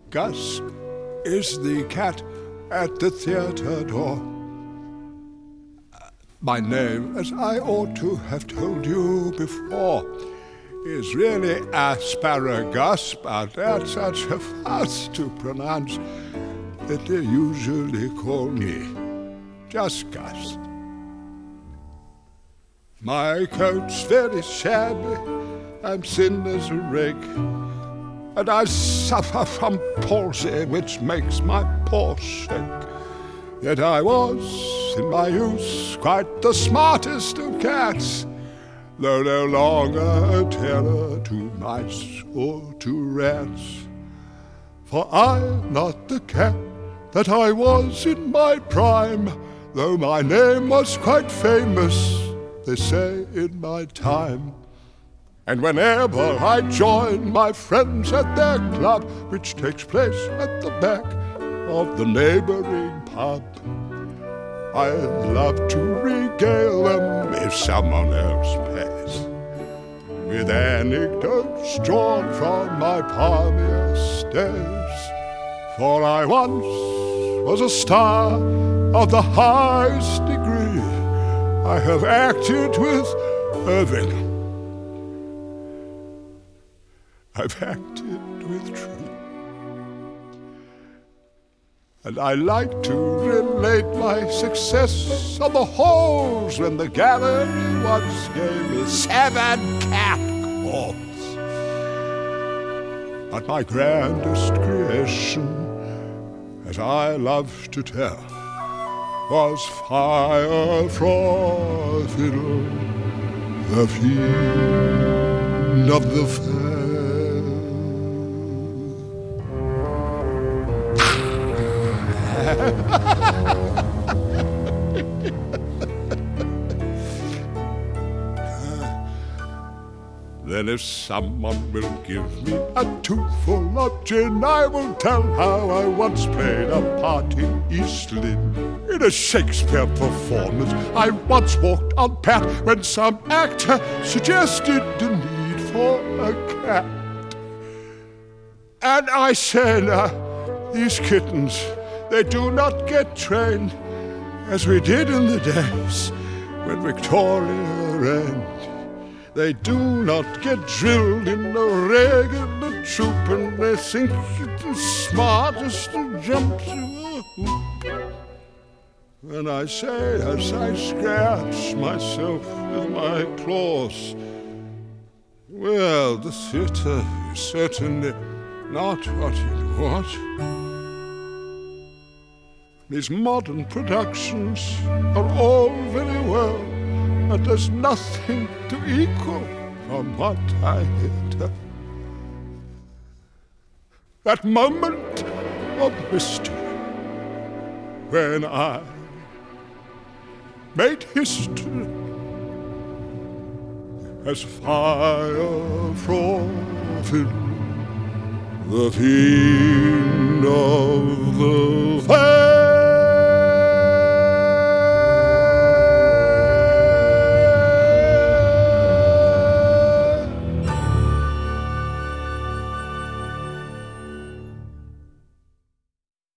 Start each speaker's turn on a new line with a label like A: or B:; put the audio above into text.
A: Gus is the cat at the theater door. My name, as I ought to have told you before, is really Asparagus, but that's such a fuss to pronounce that they usually call me just Gus. My coat's very shabby, I'm thin as a rake, and I suffer from palsy, which makes my paws shake. Yet I was, in my youth, quite the smartest of cats, though no longer a terror to mice or to rats. For I'm not the cat that I was in my prime, though my name was quite famous, they say, in my time. And whenever I join my friends at their club, which takes place at the back of the neighboring pub, I love to regale them, if someone else pays, with anecdotes drawn from my palmiest days. For I once was a star of the highest degree. I have acted with Irving, I've acted with Tree, and I like to relate my success on the halls when the gallery once gave me 7 cat calls. But my grandest creation, as I love to tell, was Fire Frothill, the fiend of the fell. Then if someone will give me a tubeful of gin, I will tell how I once played a part in East Lynne. In a Shakespeare performance, I once walked on Pat when some actor suggested the need for a cat. And I said, these kittens, they do not get trained as we did in the days when Victoria reigned. They do not get drilled in a regular troop, and they think it is smartest to jump through a hoop. And I say as I scratch myself with my claws, well, the theatre is certainly not what it was. These modern productions are all very well, but there's nothing to equal from what I heard. That moment of mystery when I made history as Fire Frothill, the fiend of the